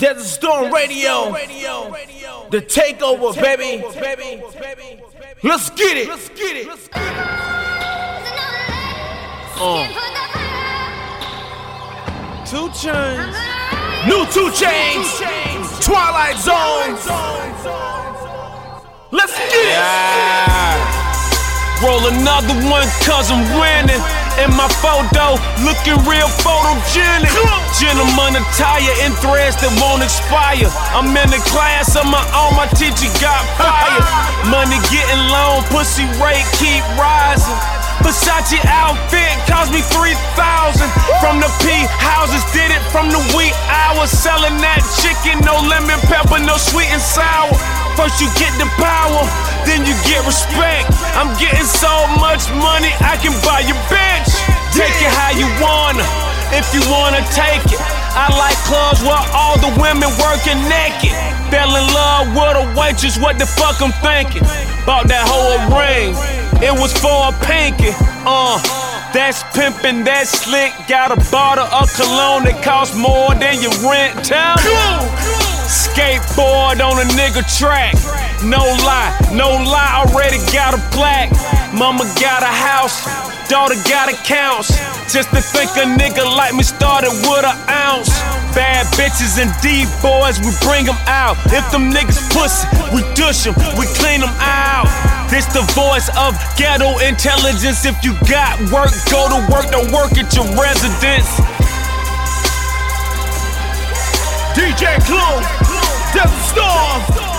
Desert Storm Radio, the takeover, baby. Let's get it. 2 Chainz, New 2 Chainz, Twilight Zone. Let's get it. Roll another one cause I'm winning. In my photo, looking real photogenic. Gentleman attire in threads that won't expire. I'm in the class of my own, my teacher got fired. Money getting low, pussy rate keep rising. Versace outfit cost me $3,000. From the P houses, did it from the wee hours. Selling that chicken, no lemon pepper, no sweet and sour. First you get the power, then you get respect. I'm getting so much money, I can buy your bitch. Take it how you wanna, if you wanna take it. I like clubs where all the women working naked. Fell in love with a waitress, what the fuck I'm thinking? Bought that whole ring, it was for a pinky. That's pimpin', that's slick. Got a bottle of cologne that costs more than your rent. Tell me. Skateboard on a nigga track. No lie, already got a plaque. Mama got a house, daughter got accounts. Just to think a nigga like me started with an ounce. Bad bitches and D-boys, we bring them out. If them niggas pussy, we dush them, we clean them out. This the voice of ghetto intelligence. If you got work, go to work, don't work at your residence. DJ Clue, Desert Storm.